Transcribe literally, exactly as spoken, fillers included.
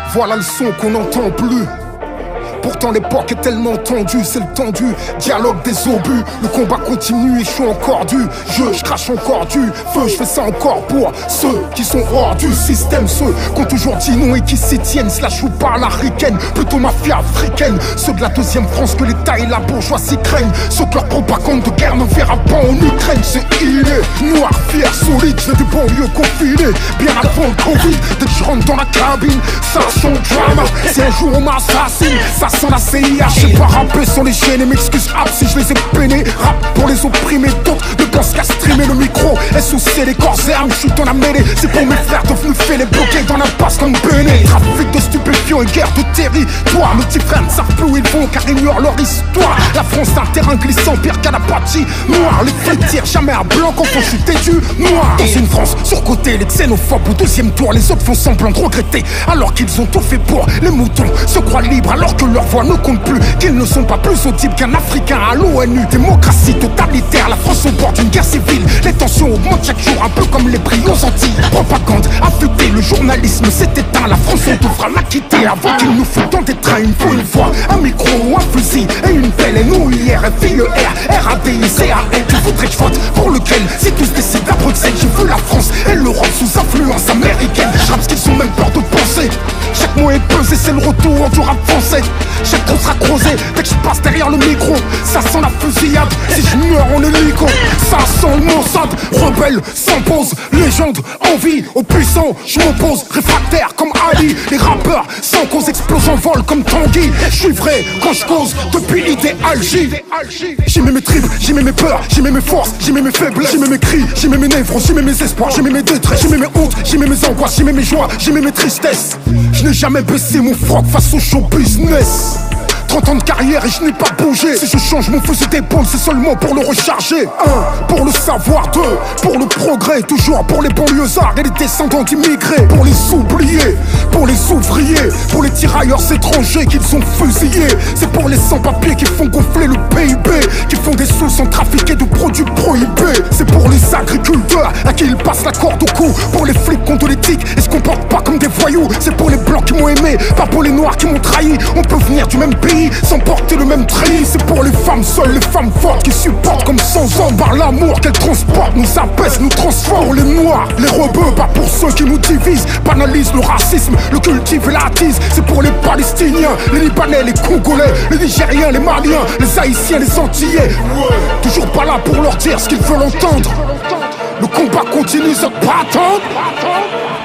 Voilà le son qu'on n'entend plus. Pourtant l'époque est tellement tendue, c'est le tendu dialogue des obus. Le combat continue et je suis encore du jeu, je crache encore du feu. Je fais ça encore pour ceux qui sont hors du système, ceux qui ont toujours dit non et qui s'y tiennent. Cela joue pas à la ricaine, plutôt mafia africaine. Ceux de la deuxième France que l'État et la bourgeoisie craignent. Ceux que leur propagande de guerre ne verra pas en Ukraine. C'est inné, noir, fier, solide, j'ai des banlieues confinées. Bien avant le Covid, dès que je rentre dans la cabine, ça sent le drama. Si un jour on m'assassine, ça sent la C I H. Je sais pas rapper sur les chaînes et m'excuse rap si je les ai peinés. Rap pour les opprimés, d'autres ne pensent qu'à streamer le micro. S O C les corps armes, je suis dans la mêlée. C'est pour mes frères devenus fêlés, bloqués dans l'impasse comme Béné. Trafic de stupéfiants et guerre de territoire. Nos petits frères ne savent plus où ils vont car ils ignorent leur histoire. La France c'est un terrain glissant, pire qu'à la partie noire. Les flics tirent jamais à blanc quand on chuter du noir. Dans une France surcotée, les xénophobes au deuxième tour. Les autres font semblant de regretter alors qu'ils ont tout fait pour. Les moutons se croient libres alors que leur voix ne compte plus, qu'ils ne sont pas plus audibles qu'un Africain à l'ONU. Démocratie totalitaire, la France au bord d'une guerre civile. Les tensions augmentent chaque jour, un peu comme les prix aux Antilles. Propagande affûtée, le journalisme s'est éteint. La France on devra la quitter avant qu'il nous fout dans des trains. Il faut une voix, un micro, un fusil et une pelle. Et nous I R F I E R, R A D I C A L. Tu voudrais que je vote pour lequel? Si tous décident à Bruxelles, j'ai vu la France et l'Europe sous influence américaine. Je rappe ce qu'ils ont même peur de penser. Chaque mot est pesé, c'est le retour du rap français. Chaque trou sera creusé dès que je passe derrière le micro. Ça sent la fusillade, si je meurs en hélico. Ça sent le Mossad, rebelle s'impose. Légende, envie, aux puissants, je m'oppose. Réfractaire comme Ali, les rappeurs sans cause explosent en vol comme Tanguy. Je suis vrai quand je cause depuis l'idéalgie. J'y mets mes tripes, j'y mets mes peurs, j'y mets mes forces, j'y mets mes faiblesses, j'y mets mes cris, j'y mets mes névrons, j'y mets mes espoirs, j'y mets mes détresses, j'y mets mes hontes, j'y mets mes angoisses, j'y mets mes joies, j'y mets mes tristesses. Je n'ai jamais baissé mon froc face au show business. Trente ans de carrière et je n'ai pas bougé. Si je change mon fusil d'épaule, c'est seulement pour le recharger. Un, pour le savoir. Deux, pour le progrès. Toujours pour les banlieusards et les descendants d'immigrés. Pour les oubliés, pour les ouvriers, pour les tirailleurs étrangers qu'ils ont fusillés. C'est pour les sans-papiers qui font gonfler le P I B, qui font des sous sans trafiquer de produits prohibés. C'est pour les agriculteurs à qui ils passent la corde au cou. Pour les flics contre l'éthique et se comportent pas comme des voyous. C'est pour les blancs qui m'ont aimé, pas pour les noirs qui m'ont trahi. On peut venir du même pays sans porter le même treillis. C'est pour les femmes seules, les femmes fortes qui supportent comme sans hommes par l'amour qu'elles transportent, nous abaissent, nous transforment. Pour les noirs, les rebeux, pas pour ceux qui nous divisent, banalisent le racisme, le cultivent et l'attisent. C'est pour les Palestiniens, les Libanais, les Congolais, les Nigériens, les Maliens, les Haïtiens, les Antillais. Toujours pas là pour leur dire ce qu'ils veulent entendre. Le combat continue, ça pas attendre.